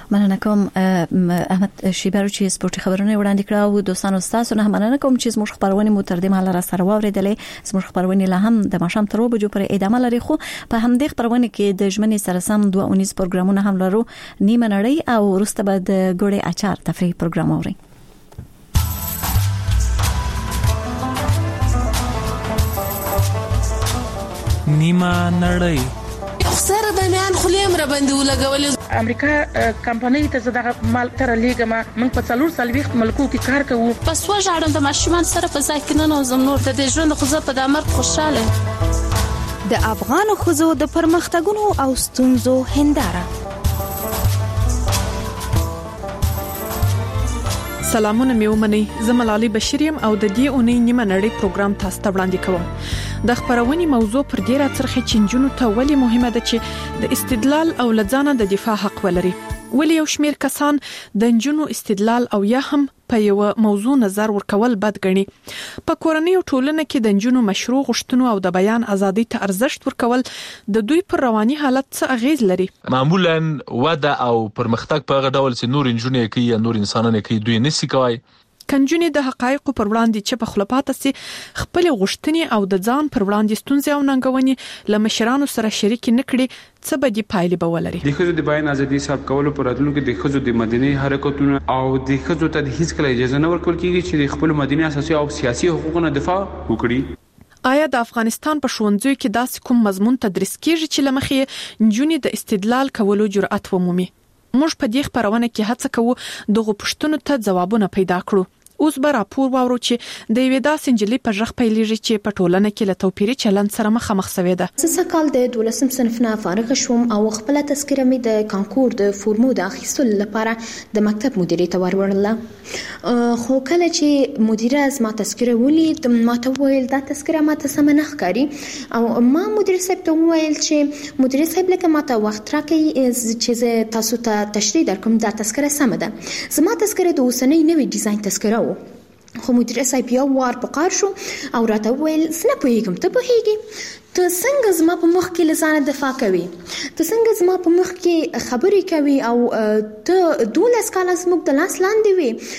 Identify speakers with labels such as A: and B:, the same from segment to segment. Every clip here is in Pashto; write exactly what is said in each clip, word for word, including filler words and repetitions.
A: مننه کوم احمد شیبرو چې سپورتي خبرونه وړاندې کړه او دوستانو تاسو نه مننه کوم چې زموږ خبرونه مو تر دې مهاله را سره واوریدلې. زموږ خبرونه له هم د ماشام تر وبجو پر ادامه لري، خو په همدې خبرونه کې د ژمنې سره سم دوه اونیز پروګرامونه هم لرو، نیمه نړۍ او وروسته به د ګوړې اچار تفریح پروګرام اوري.
B: نیمه نړۍ
C: سره د میان خلیم را باندې ولګولې.
D: امریکا کمپنۍ ته زداغه مال تر لیګما من په څلور سال وخت ملکو کې کار کوو.
C: پس وژاړم د ماشومان سره په ځای کې نه نوزم نور د دې ژوند خو زه په دامر خوشاله.
E: د افغان خزو د پرمختګونو او ستونزو هنداره.
F: سلامونه مې ومني، زه ملالۍ بشریم او د دې اونۍ نیمه نړۍ پروګرام تاسو ته وړاندې کوم. د خبرونې موضوع پر ډیره ترخه چنجونو ته ولې مهمه ده چې د استدلال او لځانه د دفاع حق ولري. ولې یو شمیر کسان د جنونو استدلال او یا هم په یو موضوع نظر ورکول بد ګڼي. په کورنۍ او ټولنه کې د جنونو مشروع غوښتنو او د بیان ازادي ته ارزښت ورکول د دوی پر رواني حالت څه اغیز لري.
B: معمولا وده او پرمختګ په هغه ډول چې نور انجونې کوي یا نور انسانانه کوي دوی نسی کوي.
F: کنجونی د حقایقو پر وړاندې چې په خلافات سي خپل غوښتنې او د ځان پر وړاندې ستونزې او ننګونې لمشرانو سره شریک نکړي، څه به دي پایلې به ولري.
G: د خزو د بیان ازادي حساب کولو پر راتلونکو د خزو د مدني حرکتونو او د خزو ته هیڅ کله اجازه نه ورکول کیږي چې خپل مدني اساسي او سیاسي حقوقونو دفاع وکړي.
F: آیا د افغانستان په ښوونځیو کې داسې کوم مضمون تدریس کیږي چې لمخې جنونی د استدلال کولو جرأت ومومي؟ موږ په دې خبرونه کې هڅه کوو دغه پوښتنو ته ځوابونه پیدا کړو. اوس به راپور واورو چې د یوې داسې نجلۍ په ژغ پیلېږي چې په ټولنه کې له توپیري چلند سره مخامخ شوې ده.
H: زه کال د دولسم صنف نه فارغ شوم او خپل تذکره مې د کانکور د فورمو د اخیستلو لپاره د مکتب مدیرې ته ورورله. خو کله چې مدیره از ما تذکره ولید ما ته وویل دا تذکره ما ته سم نه ښکاري او ما مدیر صاحب ته وویل چې مدیر صاحب لکه ما ته وخت راکړئ چې زه تاسو ته تشریح درکړم دا تذکره سمه ده. زما تذکره د اوسنۍ نوې ډیزاین تذکره خو مدیر صاحب یو وار په قار شو او راته وویل زه نه پوهیږم ته پوهیږې ته څنګه زما په مخ کې لسانه دفاع کوي، ته څنګه زما په مخ کې خبرې کوي او ته دولس کاله زموږ د لاس لاندې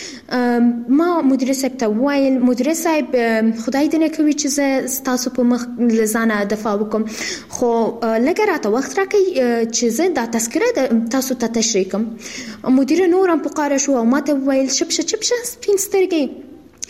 H: وي. ما مدیر صاحب ته وویل مدیر صاحب خدای دې نه کوي چې زه ستاسو په مخ لسانه دفاع وکم، خو لږه راته وخت راکړئ چې زه دا تذکره تاسو ته تشریح کړم. مدیر نور هم په قار شو او ما ته وویل شپشه شپشه سپین سترګې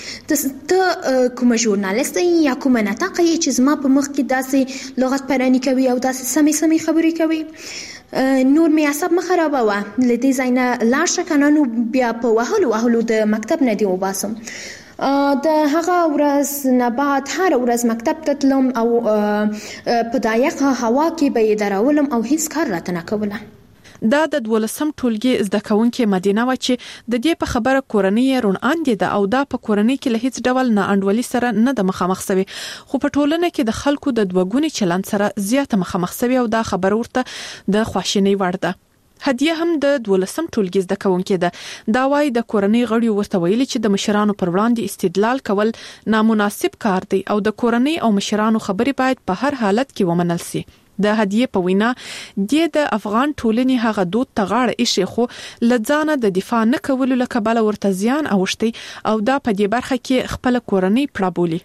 H: ته کومه ژورنالیست یا کومه ناطقه چې زما په مخ کې داسې لغت پرانی کوي او داسې سمې سمې خبرې کوي. نور می عصب مخربه و لدې زینه لاړ شه کنه نو بیا په وهلو وهلو د مکتب نه دی وباسم. د هغه ورځ نه بعد هر ورځ مکتب ته تلم او په دایقه هوا کې به یې درولم او هیڅ کار راته نه کوله.
F: دا د دولسم ټولګي زده کوونکې مدینه و چې د دې په خبره کورنۍ رون اندې ده او دا په کورنۍ کې له هیڅ ډول نه انډولي سره نه د مخامخ سوي، خو په ټولنه کې د خلکو د دوګونی چلند سره زیاته مخامخ سوي او دا خبر ورته د خواشینۍ وړ ده. هدیه هم د دولسم ټولګي زده کوونکې ده. دا وايي د کورنۍ غړي ورته ویلي چې د مشرانو پر وړاندې استدلال کول نامناسب کار دی او د کورنۍ او مشرانو خبرې باید په هر حالت کې ومنل شي. د هدیه په وینا د افغان ټولنې هغه دود ته غاړه ایښي خو لځانه د دفاع نه کولو لکه بل ورته زیان اوښتي او دا په دې برخه کې خپل کورنۍ پړه بولي.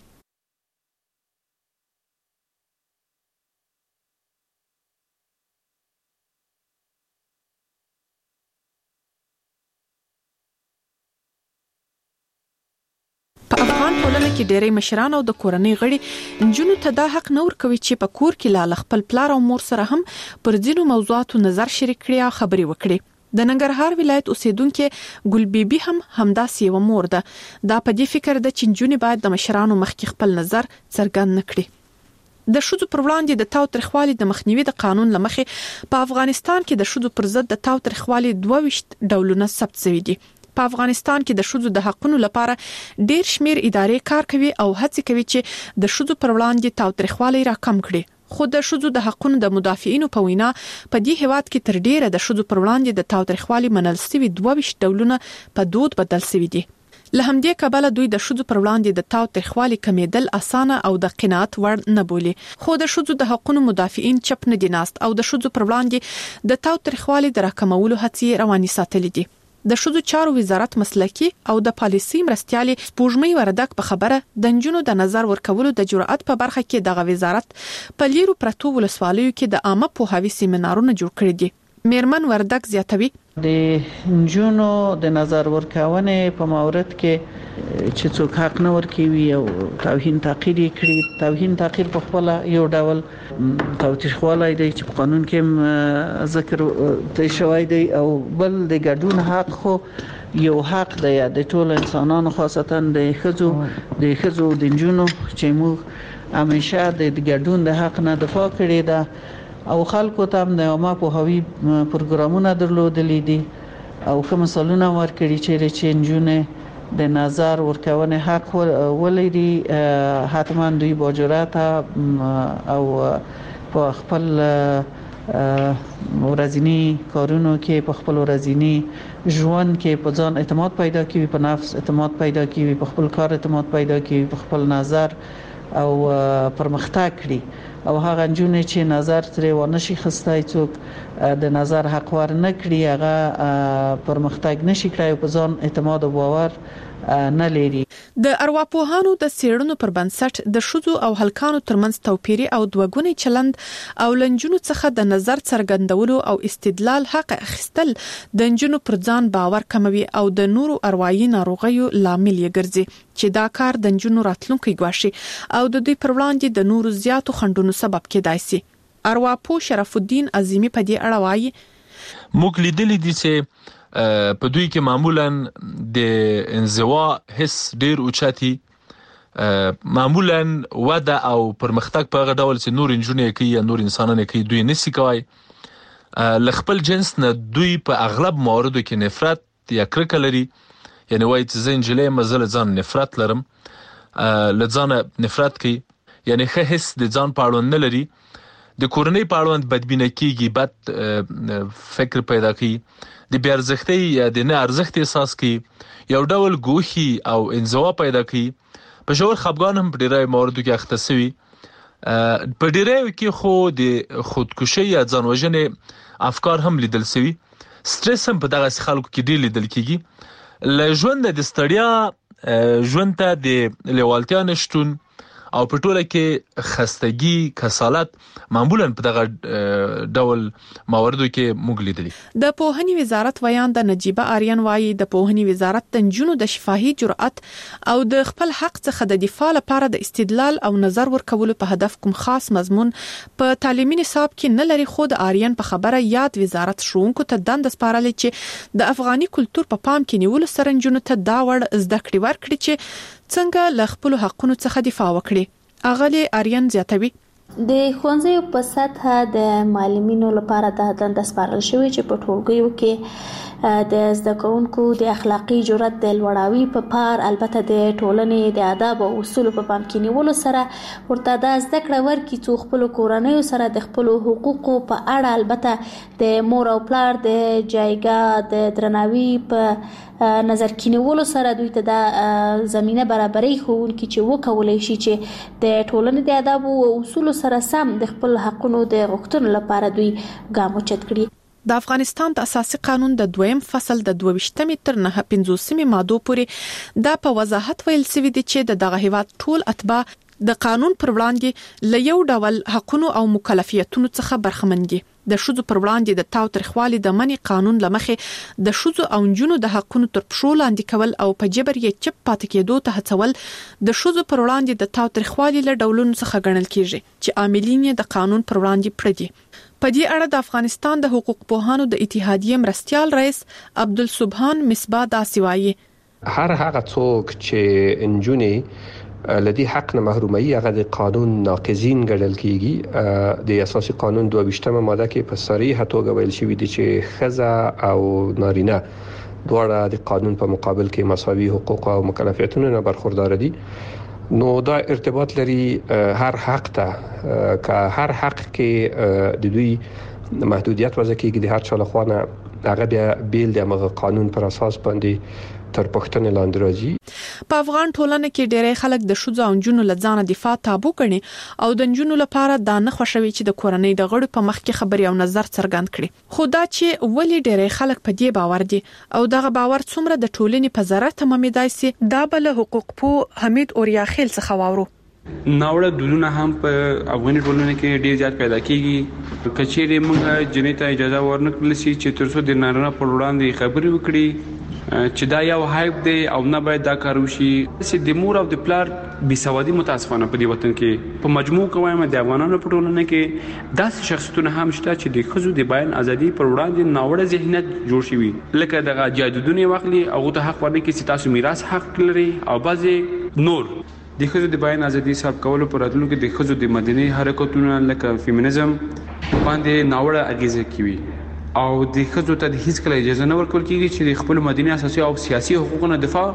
F: افغان ټولنه کې ډېری مشران او د کورنۍ غړي نجونو ته دا حق نه ورکوي چې په کور کې لاله خپل پلار او مور سره هم پر ځینو موضوعاتو نظر شریک کړي او خبرې وکړي. د ننګرهار ولایت اوسیدونکو ګل بیبي هم همداسې یو مور ده. دا په دې فکر ده چې نجونې باید د مشرانو مخکې خپل نظر څرګند نکړي. د شذو پر وړاندې د تاوتریخوالي د مخنیوي د قانون لمخې په افغانستان کې د شذو پر ضد د تاوتریخوالي دوه ویشت ډولونه ثبت شوي دي. په افغانستان کې د شذو د حقونو لپاره ډېر شمیر ادارې کار کوي او هڅه کوي چې د شذو پر وړاندې تاوتریخوالي راکم کړي. خو د شذو د حقونو د مدافعینو په وینا په دې هیواد کې تر ډیره د شذو پر وړاندې د تاوتریخوالي منل شوي دوه ویشت ډولونه په دود بدل شوي دي. له همدې کبله دوی د شذو پر وړاندې د تاو تخوالي کمیدل اسانه او د قناعت وړ نه بولي. خو د شذو د حقوقو مدافعین چپ نه دي ناست او د شذو پر وړاندې د تاو تخوالي د راکمولو هڅې رواني ساتلې دي. د شذو چارو وزارت مسلکی او د پالیسي مرستيالي سپوږمۍ وردک په خبره د نجونو د نظر ورکولو د جرأت په برخه کې د وزارت په لیرو پرتو ولسوالیو کې د عامه پوهاوي سیمینارونه جوړ کړي دي. میرمن وردک زیاتوي
I: د نجونو د نظر ورکونې په مورد کې چې څوک حق نه ورکوي او توهین تحقیر کړي. توهین تحقیر په خپل یو ډول تاوتریخوالی دی چې په قانون کې ذکر دی شوی دی او بل د ګډون حق خو یو حق دی د ټول انسانانو خاصتا د ښځو د ښځو د نجونو چې موږ همیشه د ګډون د حق نه دفاع کړې ده او خلکو ته هم د عامه پوهاوي پروګرامونه درلودلې دي او کوم مثالونه ورکړي چې نجونې د نظر ورکونې حق ولري حتما دوی با جرأت او په خپل ورځنی کارونو کې په خپل ورځنی ژوند کې په ځان اعتماد پیدا کوي، په نفس اعتماد پیدا کوي، په خپل کار اعتماد پیدا کوي، په خپل نظر او پرمختګ کړي. او هغه نجونې چې نظر ترې ونه شي خستای څوک د نظر حق ور نه کړي هغه پرمختګ نشي کړای او په ځان اعتماد او باور نه لري.
F: د ارواپوهانو د سیړنو پر بنسټ د شذو او هلکانو ترمنځ توپیري او دوګونی چلند او لنجونو څخه د نظر څرګندولو او استدلال حق اخیستل د نجونو پر ځان باور کموي او د نورو اروايي ناروغیو لامل یې ګرځي چې دا کار د نجونو راتلونکي ګواښي او د دوی پر وړاندې د نورو زیاتو خنډونو سبب کېدای شي. ارواپوه شرف الدین عظیمی په دې اړه وایي
B: موږ لیدلې دي چې په دوی کې معمولا د انزوا حس ډیر اوچتي، معمولا وده او پرمختګ په هغه ډول چې نور انجونې کوي یا نور انسانانه کوي دوی نسی کوي. لخپل جنس نه دوی په اغلب مواردو کې نفرت یا کرکه لري، یعنی وایي چې زه انجلې مزل ځان نفرت لرم، لځان نفرت کوي، یعنی ښه حس د ځان په اړوند نه لري، د کورنۍ په اړوند بدبینه کیږي، بد فکر پیدا کوي، د بیا ارزښتۍ یا د نه ارزښت احساس کوي، یو ډول ګوښي او انزوا پیدا کوي. په ژور خپګان هم په ډیری مواردو کې اخته شوي. په ډیریو کې خو د خودکشي یا ځان وژنې افکار هم لیدل شوي. سټرس هم په دغه خلکو کې ډیر لیدل کیږي. له ژوند د ستړیا ژوند ته د لیوالتیا نشتون او په ټوله کې خستګي، کسالت معمولا په دغه ډول مواردو کې موږ لیدلي.
F: د پوهنې وزارت ویان د نجيبه آریان وایي د پوهنې وزارت د نجونو د شفاهي جرأت او د خپل حق څخه د دفاع لپاره د استدلال او نظر ورکولو په هدف کوم خاص مضمون په تعلیمي نصاب کې نه لري. خو د آریان په خبره یاد وزارت شروونکو ته دند سپارلې چې د افغاني کلچر په پام کې نیول سره نجونو ته دا وړ زده کړې ورکړي چې څنګه له خپل حقونو څخه دفاع وکړي. اغلی آریان زیاتوي
J: د ښوونځیو په سطحه د معلمینو لپاره د دنده سپارل شوی چې په ټولګیو کې د زده کوونکو د اخلاقی جرأت د لوړاوي په پار البته د ټولنې د آداب او اصول په پام کې نیولو سره ورته د زده کړې ورکې څو خپل کورنۍ سره د خپل حقوقو په اړه البته د مور او پلار د جایګاه د درناوي په نظر کې نیولو سره دوی ته د زمينه برابرۍ ښوونکي چې وکولای شي چې د ټولنې د آداب او اصول سره سم د خپل حقونو د غوښتنې لپاره دوی ګام اوچت کړي.
F: د افغانستان د اساسي قانون د دویم فصل د دوه ویشتمې تر نه پنځوسمې مادو پورې دا په وضاحت ویل شوی دی چې د دغه هیواد ټول اتباع د قانون پر وړاندې له یو ډول حقونو او مکلفیتونو څخه برخمن دي. د شذو پر وړاندې د تاوتریخوالي د منی قانون لمخې د شذو او نجونو د حقونو تر پښو لاندې کول او په جبر یې چپ پاتې کېدو ته هڅول د شذو پر وړاندې د تاوتریخوالي له ډولونو څخه ګڼل کیږي چې عاملین یې د قانون پر وړاندې پردي. په دې اړه د افغانستان د حقوق پوهانو د اتحادیې مرستيال رئیس عبدالسبحان مصباح داسې وایي
K: هر هغه څوک چې انجونې لدی حق نه محرومي هغه د قانون ناقضین ګڼل کیږي. د اساسي قانون دوه ویشتمه ماده کې په صریحه توګه ویل شوی دی چې خزه او نارینه دواړه د قانون په مقابل کې مساوي حقوق او مکلفیتونو نه برخوردار دي. نو دا ارتباط لري هر حق ته که هر حق کې د دوی محدودیت وضع کیږي د هر چا له خوا نه هغه بیا بیل د قانون پر اساس باندې تر پښتنې لاندې راځي.
F: په افغان ټولنه کې ډېری خلک د ښځو او نجونو له ځانه دفاع تابو کړي او د نجونو لپاره دا نه خوښوي چې د کورنۍ د غړو په مخ کې خبري او نظر څرګند کړي. خو دا چې ولې ډېری خلک په دې باور دي او دغه باور څومره د ټولنې په ضرر تمامېدای شي، دا بل حقوق پو حمید اوریا خیل څخه واورو.
G: ناوړه دودونه هم په افغاني ټولنه کې ډیر زیات پیدا کیږي. کچېرې موږ جنې ته اجازه ورنکړل شي چې تر څو د نارینه پر وړاندې خبرې وکړي چې دا یو هایپ دی او نه باید دا کار وشي. چې د مور او د پلار بېسوادي متاسفانه په دې وطن کې په مجموع کوم د افغانانو په ټولنه کې داسې شخصیتونه هم شته چې د ښځو د بیان ازادي پر وړاندې ناوړه ذهنیت جوړ شوي، لکه دغه جادودونه واخلي او ته حق ورنکړي چې تاسو میراث حق لري او بعضې نور د ښځو د بیان ازادي صاحب کولو پر راتلونکي د ښځو د مدني حرکتونو لکه فیمینیزم باندې ناوړه اغیزه کوي او د ښځو ته هیڅ کله اجازه نه ورکول کیږي چې د خپل مدني اساسي او سیاسي حقوقونو دفاع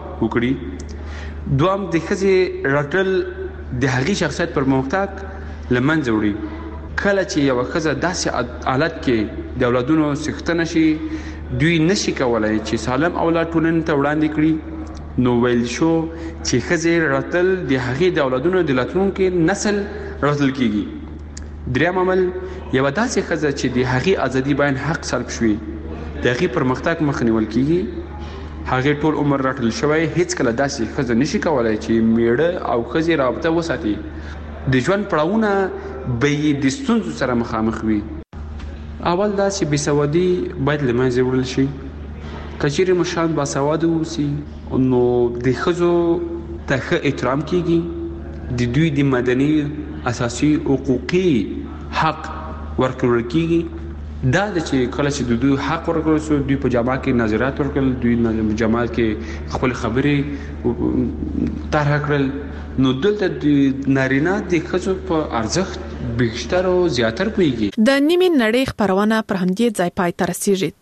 G: وکړي. دوام د ښځې رټل د هغې شخصیت پر مختګ لمنځه وړي. کله چې یو ښځه داسې حالت کې د اولادونو څښتنه شي، دوی نشي کولای چې سالم اولاد ټولنې ته وړاندې کړي. نو ویل شو چې ښځې راتل د هغې د اولادونو د راتلونکي نسل راتل کیږي. دریم عمل یو داسې ښځه چې د هغې ازادي بیان حق سلب شوي، د هغې پرمختګ مخه نیول کیږي. هغې ټول عمر راتل شوی، هیڅ کله داسې ښځه نشي کولای چې میړه او ښځې رابطه وساتي. د ژوند پړاوونه به یې د ستونزو سره مخامخ وي. اول دا چې بېسوادي باید له منځه وړل شي. که چیرې مشران باسواده اوسي نو د ښځو ته ښه احترام کیږي، د دوی د مدني اساسي حقوقي حق ورکړل کیږي. دا د چې کله چې د دوی حق ورکړل شو، دوی په جامعه کې نظریات ورکړل، دوی په جامعه کې خپل خبرې طرح کړل، نو دلته د نارینه د ښځو په ارزښت بیشتر او زیاتر پوهیږي.
F: د نیمې نړۍ خبرونه پر همدې ځای پای ته رسیږي.